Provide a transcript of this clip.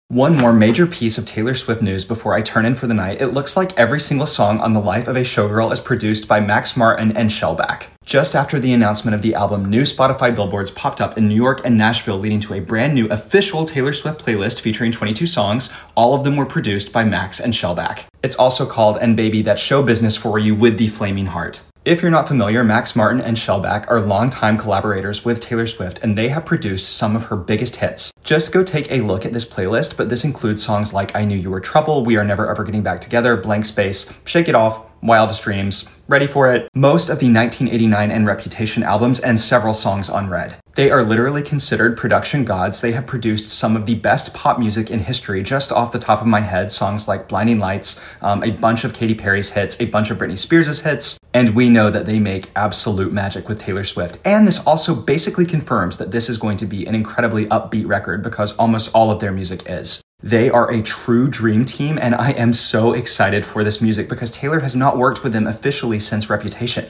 One more major piece of Taylor Swift news before I turn in for the night. It looks like every single song on The Life of a Showgirl is produced by Max Martin and Shellback. Just after the announcement of the album, new Spotify billboards popped up in New York and Nashville, leading to a brand new official Taylor Swift playlist featuring 22 songs. All of them were produced by Max and Shellback. It's also called And Baby, That's Show Business for You with the Flaming Heart. If you're not familiar, Max Martin and Shellback are longtime collaborators with Taylor Swift, and they have produced some of her biggest hits. Just go take a look at this playlist, but this includes songs like I Knew You Were Trouble, We Are Never Ever Getting Back Together, Blank Space, Shake It Off, Wildest Dreams, Ready for It, most of the 1989 and Reputation albums, and several songs on Red. They are literally considered production gods. They have produced some of the best pop music in history. Just off the top of my head, songs like Blinding Lights, a bunch of Katy Perry's hits, a bunch of Britney Spears' hits, and we know that they make absolute magic with Taylor Swift. And this also basically confirms that this is going to be an incredibly upbeat record because almost all of their music is. They are a true dream team, and I am so excited for this music because Taylor has not worked with them officially since Reputation.